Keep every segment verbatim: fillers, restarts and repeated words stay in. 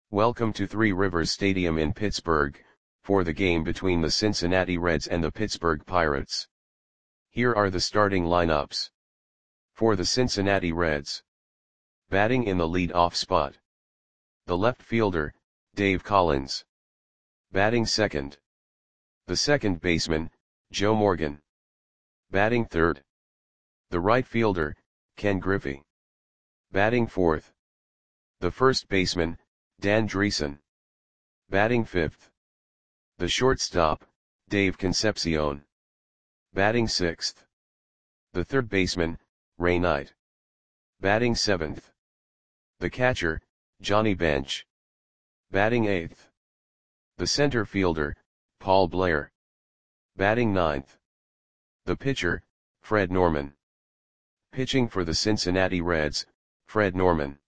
Welcome to Three Rivers Stadium in Pittsburgh, for the game between the Cincinnati Reds and the Pittsburgh Pirates. Here are the starting lineups. For the Cincinnati Reds. Batting in the lead-off spot. The left fielder, Dave Collins. Batting second. The second baseman, Joe Morgan. Batting third. The right fielder, Ken Griffey. Batting fourth. The first baseman, Dan Driessen. Batting fifth. The shortstop, Dave Concepcion. Batting sixth. The third baseman, Ray Knight. Batting seventh. The catcher, Johnny Bench. Batting eighth. The center fielder, Paul Blair. Batting ninth. The pitcher, Fred Norman. Pitching for the Cincinnati Reds, Fred Norman.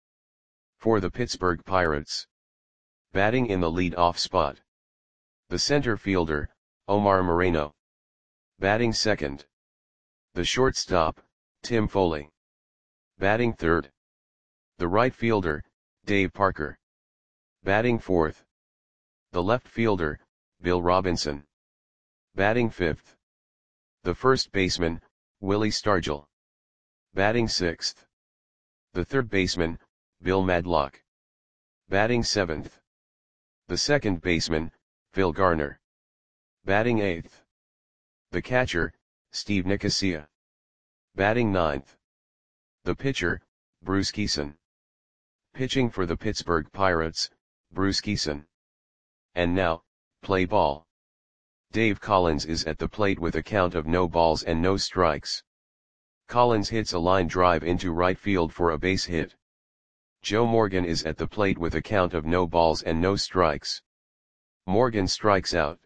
For the Pittsburgh Pirates. Batting in the lead-off spot. The center fielder, Omar Moreno. Batting second. The shortstop, Tim Foley. Batting third. The right fielder, Dave Parker. Batting fourth. The left fielder, Bill Robinson. Batting fifth. The first baseman, Willie Stargell. Batting sixth. The third baseman, Bill Madlock. Batting seventh. The second baseman, Phil Garner. Batting eighth. The catcher, Steve Nicosia. Batting ninth. The pitcher, Bruce Kison. Pitching for the Pittsburgh Pirates, Bruce Kison. And now, play ball. Dave Collins is at the plate with a count of no balls and no strikes. Collins hits a line drive into right field for a base hit. Joe Morgan is at the plate with a count of no balls and no strikes. Morgan strikes out.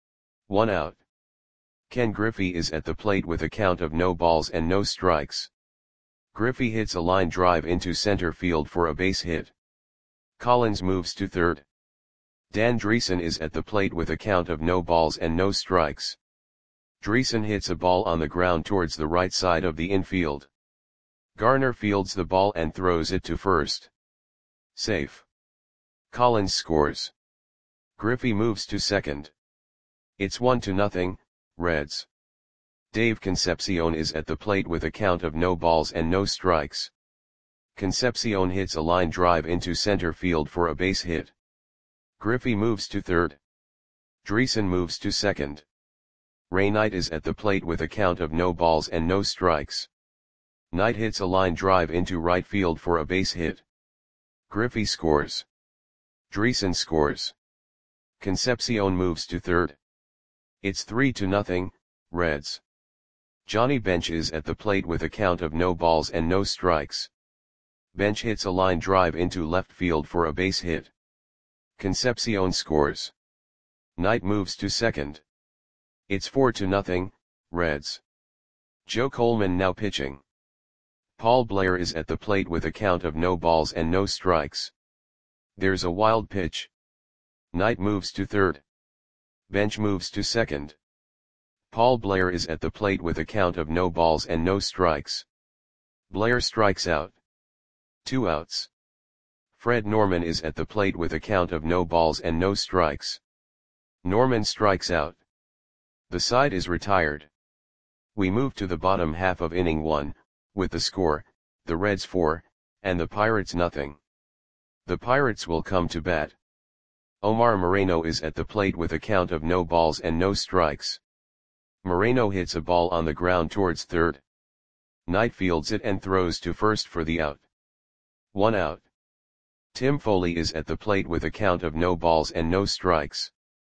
One out. Ken Griffey is at the plate with a count of no balls and no strikes. Griffey hits a line drive into center field for a base hit. Collins moves to third. Dan Driessen is at the plate with a count of no balls and no strikes. Driessen hits a ball on the ground towards the right side of the infield. Garner fields the ball and throws it to first. Safe. Collins scores. Griffey moves to second. It's one to nothing, Reds. Dave Concepcion is at the plate with a count of no balls and no strikes. Concepcion hits a line drive into center field for a base hit. Griffey moves to third. Driessen moves to second. Ray Knight is at the plate with a count of no balls and no strikes. Knight hits a line drive into right field for a base hit. Griffey scores. Driessen scores. Concepcion moves to third. It's three to nothing, Reds. Johnny Bench is at the plate with a count of no balls and no strikes. Bench hits a line drive into left field for a base hit. Concepcion scores. Knight moves to second. It's four to nothing, Reds. Joe Coleman now pitching. Paul Blair is at the plate with a count of no balls and no strikes. There's a wild pitch. Knight moves to third. Bench moves to second. Paul Blair is at the plate with a count of no balls and no strikes. Blair strikes out. Two outs. Fred Norman is at the plate with a count of no balls and no strikes. Norman strikes out. The side is retired. We move to the bottom half of inning one, with the score, the Reds four, and the Pirates nothing. The Pirates will come to bat. Omar Moreno is at the plate with a count of no balls and no strikes. Moreno hits a ball on the ground towards third. Knight fields it and throws to first for the out. One out. Tim Foley is at the plate with a count of no balls and no strikes.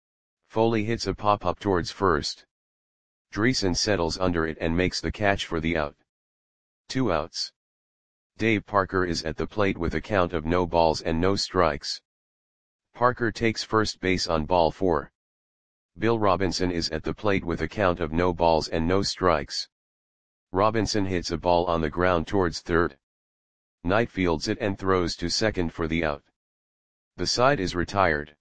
Foley hits a pop-up towards first. Driessen settles under it and makes the catch for the out. Two outs. Dave Parker is at the plate with a count of no balls and no strikes. Parker takes first base on ball four. Bill Robinson is at the plate with a count of no balls and no strikes. Robinson hits a ball on the ground towards third. Knight fields it and throws to second for the out. The side is retired.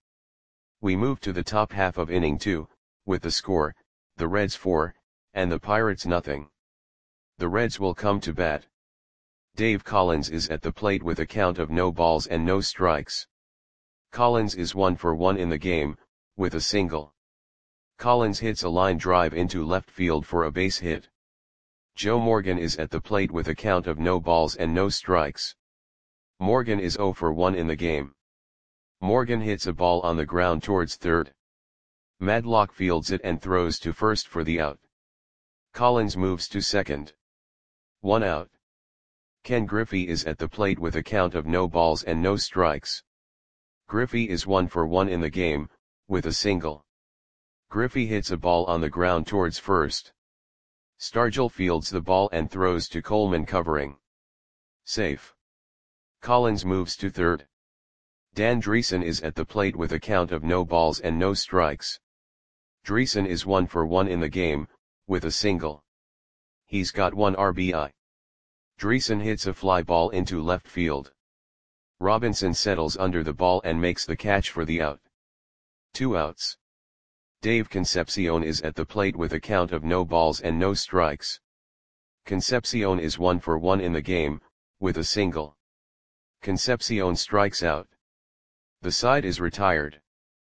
We move to the top half of inning two, with the score, the Reds four, and the Pirates nothing. The Reds will come to bat. Dave Collins is at the plate with a count of no balls and no strikes. Collins is one for one in the game, with a single. Collins hits a line drive into left field for a base hit. Joe Morgan is at the plate with a count of no balls and no strikes. Morgan is zero for one in the game. Morgan hits a ball on the ground towards third. Madlock fields it and throws to first for the out. Collins moves to second. One out. Ken Griffey is at the plate with a count of no balls and no strikes. Griffey is one for one in the game, with a single. Griffey hits a ball on the ground towards first. Stargell fields the ball and throws to Coleman covering. Safe. Collins moves to third. Dan Dreesen is at the plate with a count of no balls and no strikes. Dreesen is one for one in the game, with a single. He's got one R B I. Dreesen hits a fly ball into left field. Robinson settles under the ball and makes the catch for the out. Two outs. Dave Concepcion is at the plate with a count of no balls and no strikes. Concepcion is one for one in the game, with a single. Concepcion strikes out. The side is retired.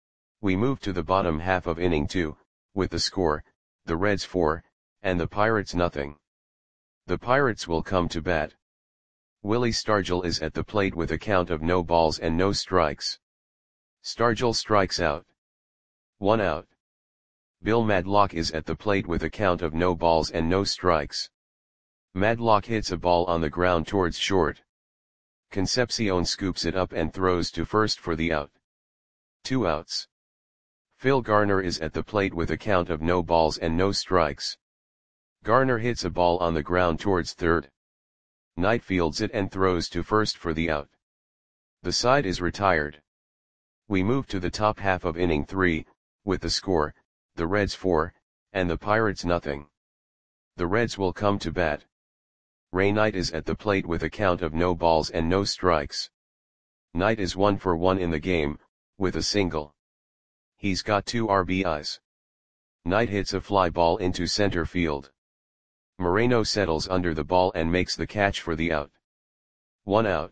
We move to the bottom half of inning two, with the score, the Reds four, and the Pirates nothing. The Pirates will come to bat. Willie Stargell is at the plate with a count of no balls and no strikes. Stargell strikes out. One out. Bill Madlock is at the plate with a count of no balls and no strikes. Madlock hits a ball on the ground towards short. Concepcion scoops it up and throws to first for the out. Two outs. Phil Garner is at the plate with a count of no balls and no strikes. Garner hits a ball on the ground towards third. Knight fields it and throws to first for the out. The side is retired. We move to the top half of inning three, with the score, the Reds four, and the Pirates nothing. The Reds will come to bat. Ray Knight is at the plate with a count of no balls and no strikes. Knight is one for one in the game, with a single. He's got two R B Is. Knight hits a fly ball into center field. Moreno settles under the ball and makes the catch for the out. One out.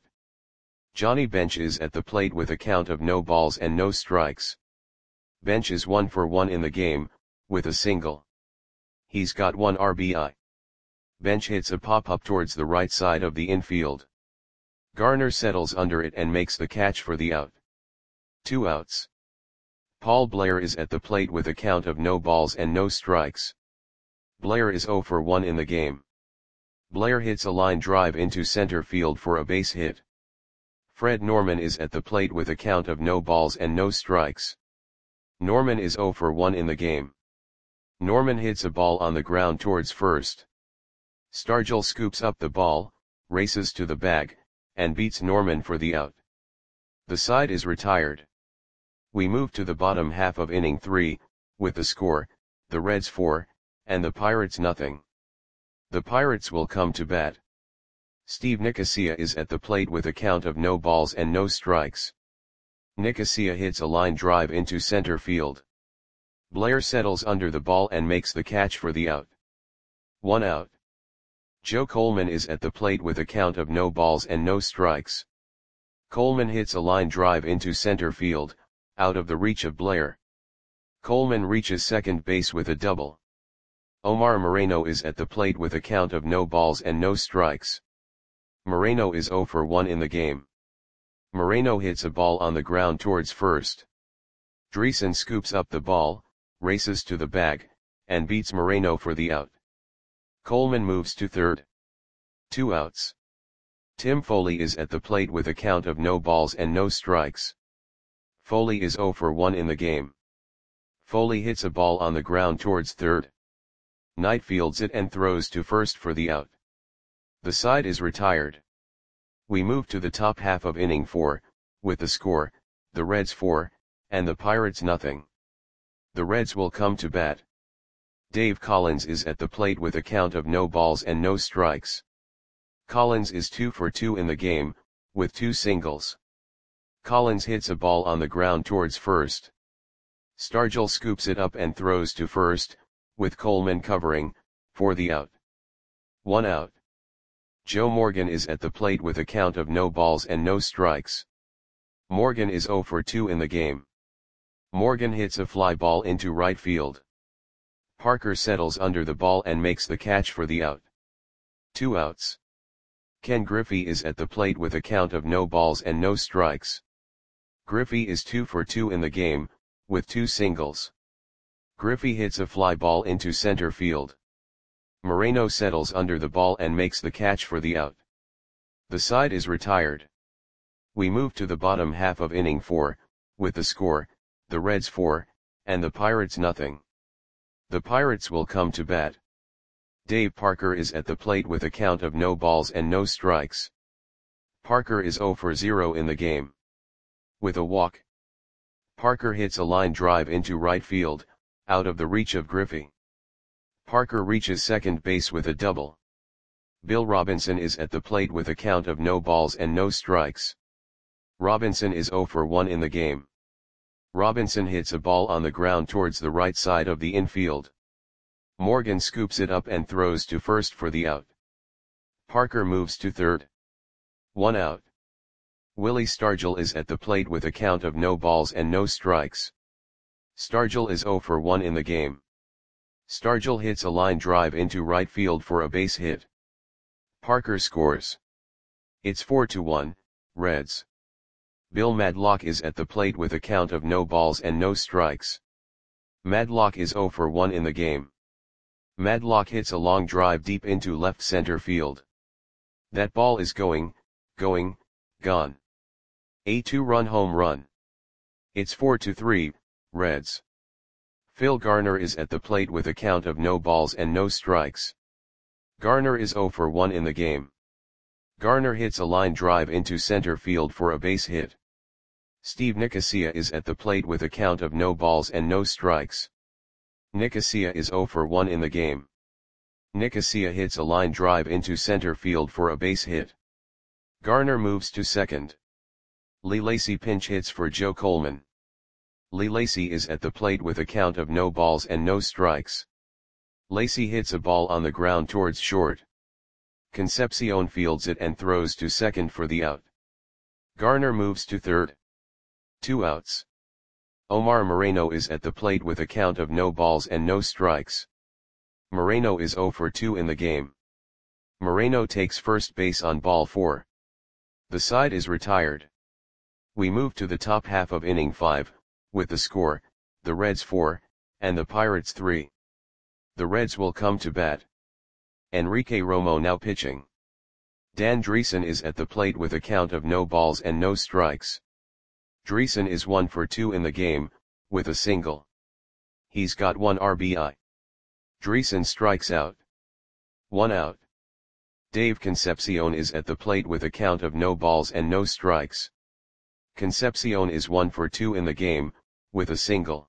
Johnny Bench is at the plate with a count of no balls and no strikes. Bench is one for one in the game, with a single. He's got one R B I. Bench hits a pop-up towards the right side of the infield. Garner settles under it and makes the catch for the out. Two outs. Paul Blair is at the plate with a count of no balls and no strikes. Blair is zero for one in the game. Blair hits a line drive into center field for a base hit. Fred Norman is at the plate with a count of no balls and no strikes. Norman is zero for one in the game. Norman hits a ball on the ground towards first. Stargell scoops up the ball, races to the bag, and beats Norman for the out. The side is retired. We move to the bottom half of inning three, with the score, the Reds four, and the Pirates nothing. The Pirates will come to bat. Steve Nicosia is at the plate with a count of no balls and no strikes. Nicosia hits a line drive into center field. Blair settles under the ball and makes the catch for the out. One out. Joe Coleman is at the plate with a count of no balls and no strikes. Coleman hits a line drive into center field, out of the reach of Blair. Coleman reaches second base with a double. Omar Moreno is at the plate with a count of no balls and no strikes. Moreno is zero for one in the game. Moreno hits a ball on the ground towards first. Dreesen scoops up the ball, races to the bag, and beats Moreno for the out. Coleman moves to third. Two outs. Tim Foley is at the plate with a count of no balls and no strikes. Foley is zero for one in the game. Foley hits a ball on the ground towards third. Knight fields it and throws to first for the out. The side is retired. We move to the top half of inning four, with the score, the Reds four, and the Pirates nothing. The Reds will come to bat. Dave Collins is at the plate with a count of no balls and no strikes. Collins is two for two in the game, with two singles. Collins hits a ball on the ground towards first. Stargell scoops it up and throws to first, with Coleman covering, for the out. One out. Joe Morgan is at the plate with a count of no balls and no strikes. Morgan is zero for two in the game. Morgan hits a fly ball into right field. Parker settles under the ball and makes the catch for the out. Two outs. Ken Griffey is at the plate with a count of no balls and no strikes. Griffey is two for two in the game, with two singles. Griffey hits a fly ball into center field. Moreno settles under the ball and makes the catch for the out. The side is retired. We move to the bottom half of inning four, with the score, the Reds four, and the Pirates nothing. The Pirates will come to bat. Dave Parker is at the plate with a count of no balls and no strikes. Parker is zero for zero in the game. With a walk, Parker hits a line drive into right field, out of the reach of Griffey. Parker reaches second base with a double. Bill Robinson is at the plate with a count of no balls and no strikes. Robinson is zero for one in the game. Robinson hits a ball on the ground towards the right side of the infield. Morgan scoops it up and throws to first for the out. Parker moves to third. One out. Willie Stargell is at the plate with a count of no balls and no strikes. Stargell is zero for one in the game. Stargell hits a line drive into right field for a base hit. Parker scores. It's four to one, Reds. Bill Madlock is at the plate with a count of no balls and no strikes. Madlock is zero for one in the game. Madlock hits a long drive deep into left center field. That ball is going, going, gone. A two-run home run. It's four to three, Reds. Phil Garner is at the plate with a count of no balls and no strikes. Garner is zero for one in the game. Garner hits a line drive into center field for a base hit. Steve Nicosia is at the plate with a count of no balls and no strikes. Nicosia is zero for one in the game. Nicosia hits a line drive into center field for a base hit. Garner moves to second. Lee Lacy pinch hits for Joe Coleman. Lee Lacy is at the plate with a count of no balls and no strikes. Lacy hits a ball on the ground towards short. Concepcion fields it and throws to second for the out. Garner moves to third. Two outs. Omar Moreno is at the plate with a count of no balls and no strikes. Moreno is zero for two in the game. Moreno takes first base on ball four. The side is retired. We move to the top half of inning five, with the score, the Reds four, and the Pirates three. The Reds will come to bat. Enrique Romo now pitching. Dan Dreesen is at the plate with a count of no balls and no strikes. Dreesen is one for two in the game, with a single. He's got one R B I. Dreesen strikes out. One out. Dave Concepcion is at the plate with a count of no balls and no strikes. Concepcion is one for two in the game, with a single.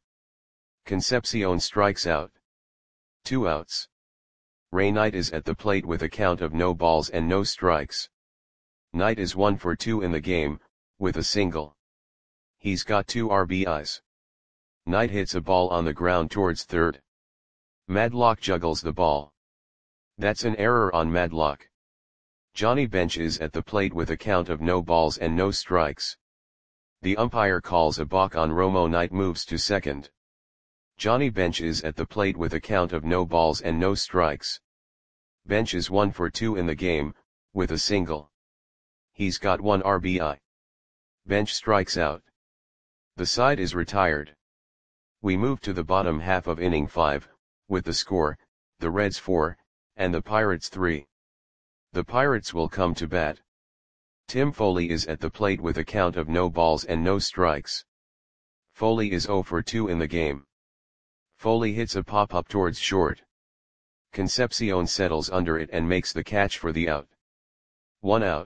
Concepcion strikes out. Two outs. Ray Knight is at the plate with a count of no balls and no strikes. Knight is one for two in the game, with a single. He's got two R B Is. Knight hits a ball on the ground towards third. Madlock juggles the ball. That's an error on Madlock. Johnny Bench is at the plate with a count of no balls and no strikes. The umpire calls a balk on Romo. Knight moves to second. Johnny Bench is at the plate with a count of no balls and no strikes. Bench is one for two in the game, with a single. He's got one R B I. Bench strikes out. The side is retired. We move to the bottom half of inning five, with the score, the Reds four, and the Pirates three. The Pirates will come to bat. Tim Foley is at the plate with a count of no balls and no strikes. Foley is zero for two in the game. Foley hits a pop-up towards short. Concepcion settles under it and makes the catch for the out. One out.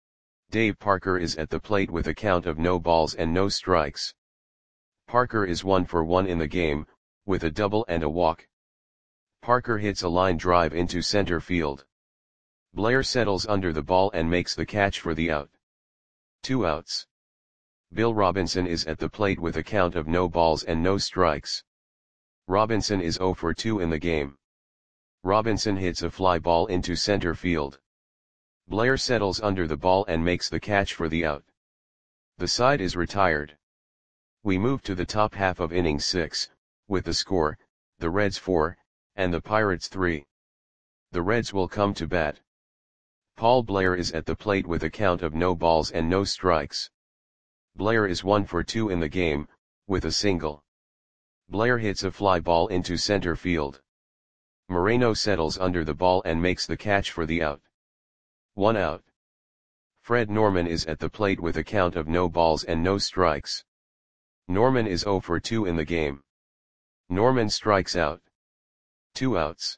Dave Parker is at the plate with a count of no balls and no strikes. Parker is one for one in the game, with a double and a walk. Parker hits a line drive into center field. Blair settles under the ball and makes the catch for the out. Two outs. Bill Robinson is at the plate with a count of no balls and no strikes. Robinson is zero for two in the game. Robinson hits a fly ball into center field. Blair settles under the ball and makes the catch for the out. The side is retired. We move to the top half of inning six, with the score, the Reds four, and the Pirates three. The Reds will come to bat. Paul Blair is at the plate with a count of no balls and no strikes. Blair is one for two in the game, with a single. Blair hits a fly ball into center field. Moreno settles under the ball and makes the catch for the out. One out. Fred Norman is at the plate with a count of no balls and no strikes. Norman is zero for two in the game. Norman strikes out. Two outs.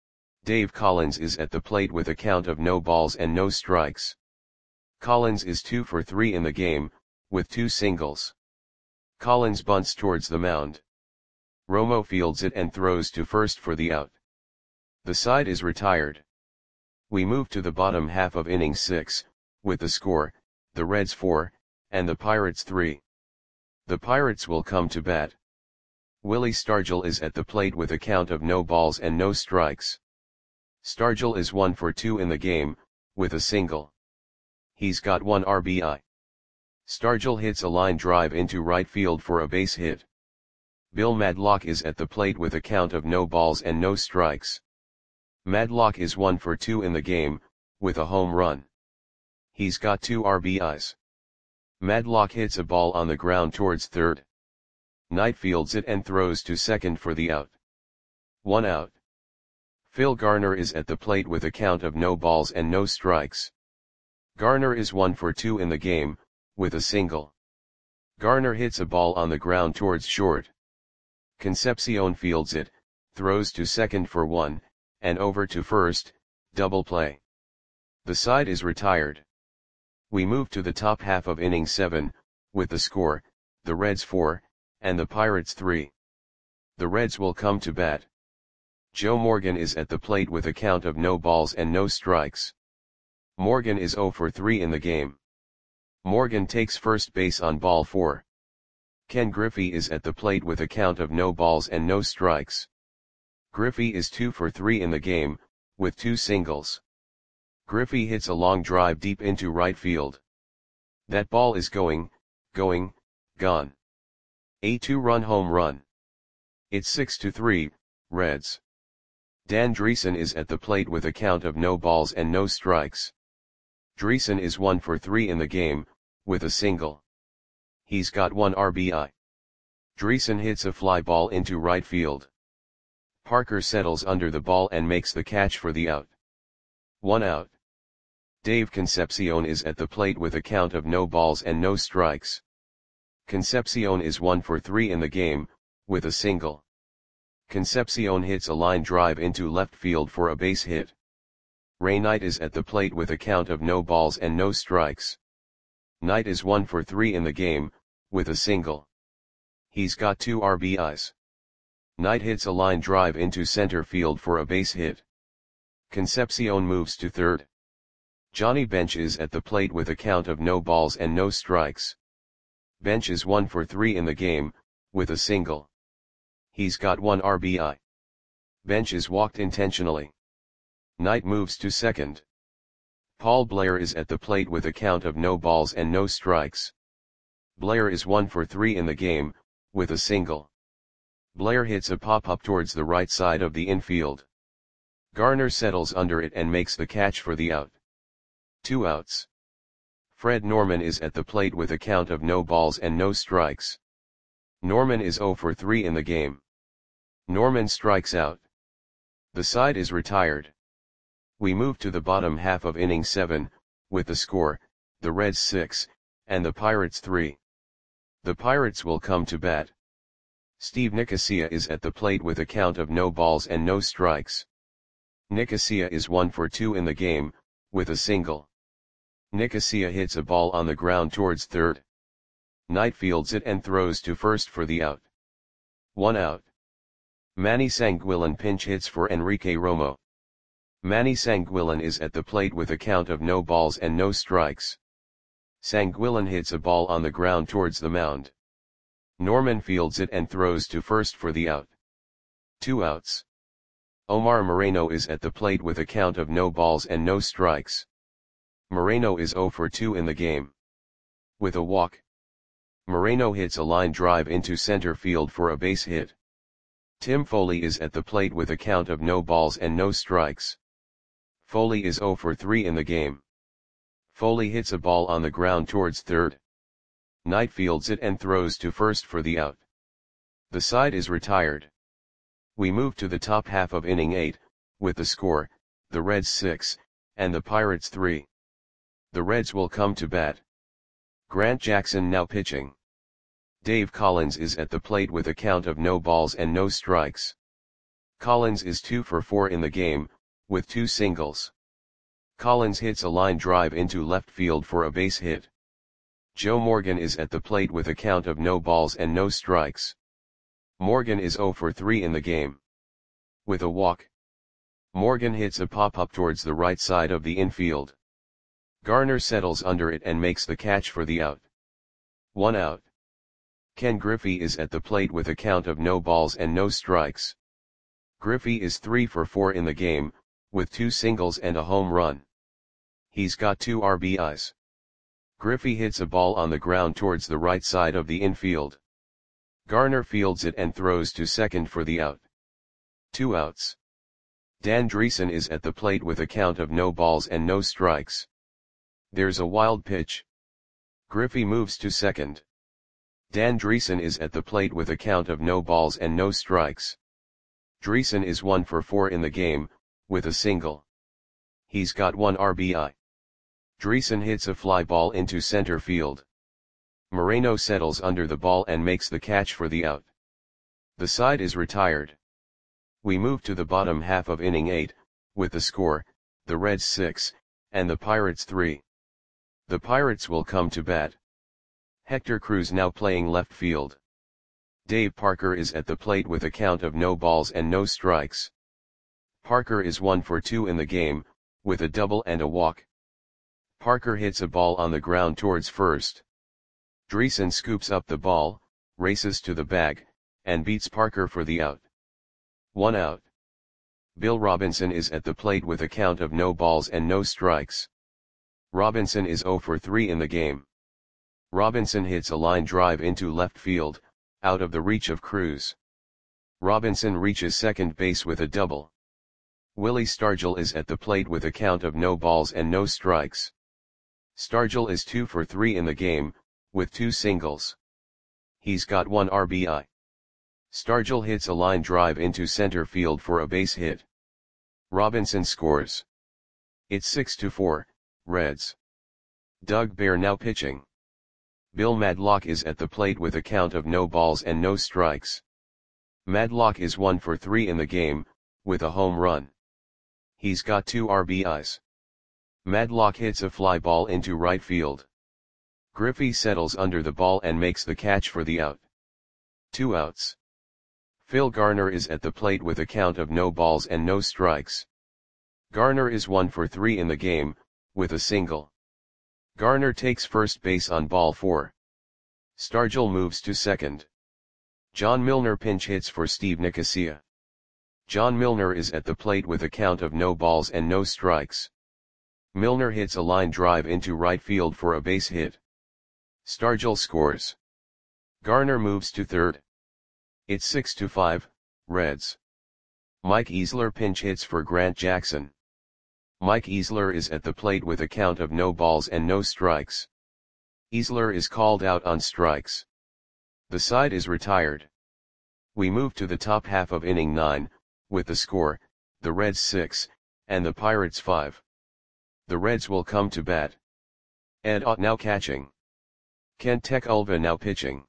Dave Collins is at the plate with a count of no balls and no strikes. Collins is two for three in the game, with two singles. Collins bunts towards the mound. Romo fields it and throws to first for the out. The side is retired. We move to the bottom half of inning six, with the score, the Reds four, and the Pirates three. The Pirates will come to bat. Willie Stargell is at the plate with a count of no balls and no strikes. Stargell is one for two in the game, with a single. He's got one R B I. Stargell hits a line drive into right field for a base hit. Bill Madlock is at the plate with a count of no balls and no strikes. Madlock is one for two in the game, with a home run. He's got two R B Is. Madlock hits a ball on the ground towards third. Knight fields it and throws to second for the out. One out. Phil Garner is at the plate with a count of no balls and no strikes. Garner is one for two in the game, with a single. Garner hits a ball on the ground towards short. Concepcion fields it, throws to second for one, and over to first, double play. The side is retired. We move to the top half of inning seven, with the score, the Reds four, and the Pirates three. The Reds will come to bat. Joe Morgan is at the plate with a count of no balls and no strikes. Morgan is zero for three in the game. Morgan takes first base on ball four. Ken Griffey is at the plate with a count of no balls and no strikes. Griffey is two for three in the game, with two singles. Griffey hits a long drive deep into right field. That ball is going, going, gone. A two-run home run. It's six to three, Reds. Dan Dreesen is at the plate with a count of no balls and no strikes. Dreesen is one for three in the game, with a single. He's got one R B I. Dreesen hits a fly ball into right field. Parker settles under the ball and makes the catch for the out. One out. Dave Concepcion is at the plate with a count of no balls and no strikes. Concepcion is one for three in the game, with a single. Concepcion hits a line drive into left field for a base hit. Ray Knight is at the plate with a count of no balls and no strikes. Knight is one for three in the game, with a single. He's got two R B Is. Knight hits a line drive into center field for a base hit. Concepcion moves to third. Johnny Bench is at the plate with a count of no balls and no strikes. Bench is one for three in the game, with a single. He's got one R B I. Bench is walked intentionally. Knight moves to second. Paul Blair is at the plate with a count of no balls and no strikes. Blair is one for three in the game, with a single. Blair hits a pop-up towards the right side of the infield. Garner settles under it and makes the catch for the out. Two outs. Fred Norman is at the plate with a count of no balls and no strikes. Norman is zero for three in the game. Norman strikes out. The side is retired. We move to the bottom half of inning seven, with the score, the Reds six, and the Pirates three. The Pirates will come to bat. Steve Nicosia is at the plate with a count of no balls and no strikes. Nicosia is one for two in the game, with a single. Nicosia hits a ball on the ground towards third. Knight fields it and throws to first for the out. One out. Manny Sanguillen pinch hits for Enrique Romo. Manny Sanguillen is at the plate with a count of no balls and no strikes. Sanguillen hits a ball on the ground towards the mound. Norman fields it and throws to first for the out. Two outs. Omar Moreno is at the plate with a count of no balls and no strikes. Moreno is zero for two in the game. With a walk, Moreno hits a line drive into center field for a base hit. Tim Foley is at the plate with a count of no balls and no strikes. Foley is zero for three in the game. Foley hits a ball on the ground towards third. Knight fields it and throws to first for the out. The side is retired. We move to the top half of inning eight, with the score, the Reds six, and the Pirates three. The Reds will come to bat. Grant Jackson now pitching. Dave Collins is at the plate with a count of no balls and no strikes. Collins is two for four in the game, with two singles. Collins hits a line drive into left field for a base hit. Joe Morgan is at the plate with a count of no balls and no strikes. Morgan is zero for three in the game. With a walk. Morgan hits a pop-up towards the right side of the infield. Garner settles under it and makes the catch for the out. One out. Ken Griffey is at the plate with a count of no balls and no strikes. Griffey is three for four in the game, with two singles and a home run. He's got two R B Is. Griffey hits a ball on the ground towards the right side of the infield. Garner fields it and throws to second for the out. Two outs. Dan Dreesen is at the plate with a count of no balls and no strikes. There's a wild pitch. Griffey moves to second. Dan Dreesen is at the plate with a count of no balls and no strikes. Dreesen is one for four in the game, with a single. He's got one R B I. Dreesen hits a fly ball into center field. Moreno settles under the ball and makes the catch for the out. The side is retired. We move to the bottom half of inning eight, with the score, the Reds six, and the Pirates three. The Pirates will come to bat. Hector Cruz now playing left field. Dave Parker is at the plate with a count of no balls and no strikes. Parker is one for two in the game, with a double and a walk. Parker hits a ball on the ground towards first. Dreesen scoops up the ball, races to the bag, and beats Parker for the out. One out. Bill Robinson is at the plate with a count of no balls and no strikes. Robinson is zero for three in the game. Robinson hits a line drive into left field, out of the reach of Cruz. Robinson reaches second base with a double. Willie Stargell is at the plate with a count of no balls and no strikes. Stargell is two for three in the game, with two singles. He's got one R B I. Stargell hits a line drive into center field for a base hit. Robinson scores. It's six to four, Reds. Doug Bear now pitching. Bill Madlock is at the plate with a count of no balls and no strikes. Madlock is one for three in the game, with a home run. He's got two R B Is. Madlock hits a fly ball into right field. Griffey settles under the ball and makes the catch for the out. Two outs. Phil Garner is at the plate with a count of no balls and no strikes. Garner is one for three in the game, with a single. Garner takes first base on ball four. Stargell moves to second. John Milner pinch hits for Steve Nicosia. John Milner is at the plate with a count of no balls and no strikes. Milner hits a line drive into right field for a base hit. Stargell scores. Garner moves to third. It's six to five, Reds. Mike Easler pinch hits for Grant Jackson. Mike Easler is at the plate with a count of no balls and no strikes. Easler is called out on strikes. The side is retired. We move to the top half of inning nine, with the score, the Reds six, and the Pirates five. The Reds will come to bat. Ed Ott now catching. Kent Tekulve now pitching.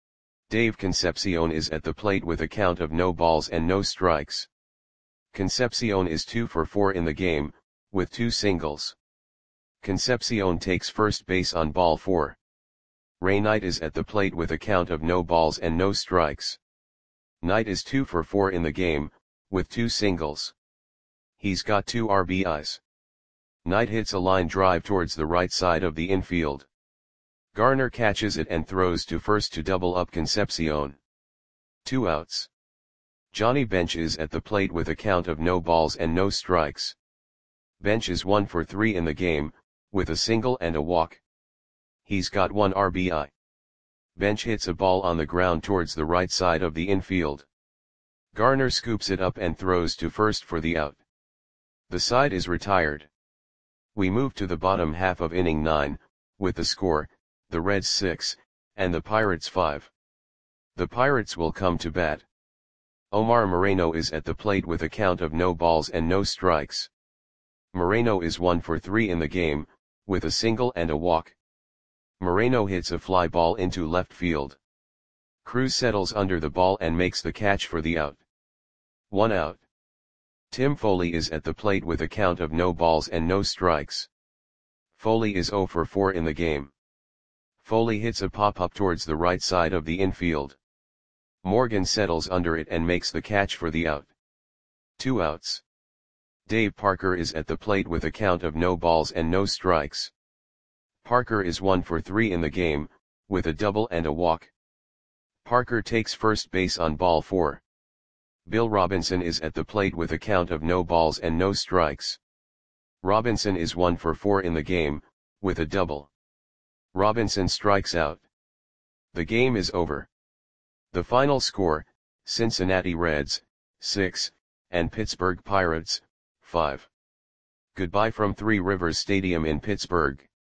Dave Concepcion is at the plate with a count of no balls and no strikes. Concepcion is two for four in the game, with two singles. Concepcion takes first base on ball four. Ray Knight is at the plate with a count of no balls and no strikes. Knight is two for four in the game, with two singles. He's got two R B Is. Knight hits a line drive towards the right side of the infield. Garner catches it and throws to first to double up Concepcion. Two outs. Johnny Bench is at the plate with a count of no balls and no strikes. Bench is one for three in the game, with a single and a walk. He's got one R B I. Bench hits a ball on the ground towards the right side of the infield. Garner scoops it up and throws to first for the out. The side is retired. We move to the bottom half of inning nine, with the score, the Reds six, and the Pirates five. The Pirates will come to bat. Omar Moreno is at the plate with a count of no balls and no strikes. Moreno is one for three in the game, with a single and a walk. Moreno hits a fly ball into left field. Cruz settles under the ball and makes the catch for the out. One out. Tim Foley is at the plate with a count of no balls and no strikes. Foley is zero for four in the game. Foley hits a pop-up towards the right side of the infield. Morgan settles under it and makes the catch for the out. Two outs. Dave Parker is at the plate with a count of no balls and no strikes. Parker is one for three in the game, with a double and a walk. Parker takes first base on ball four. Bill Robinson is at the plate with a count of no balls and no strikes. Robinson is one for four in the game, with a double. Robinson strikes out. The game is over. The final score, Cincinnati Reds, six, and Pittsburgh Pirates, five. Goodbye from Three Rivers Stadium in Pittsburgh.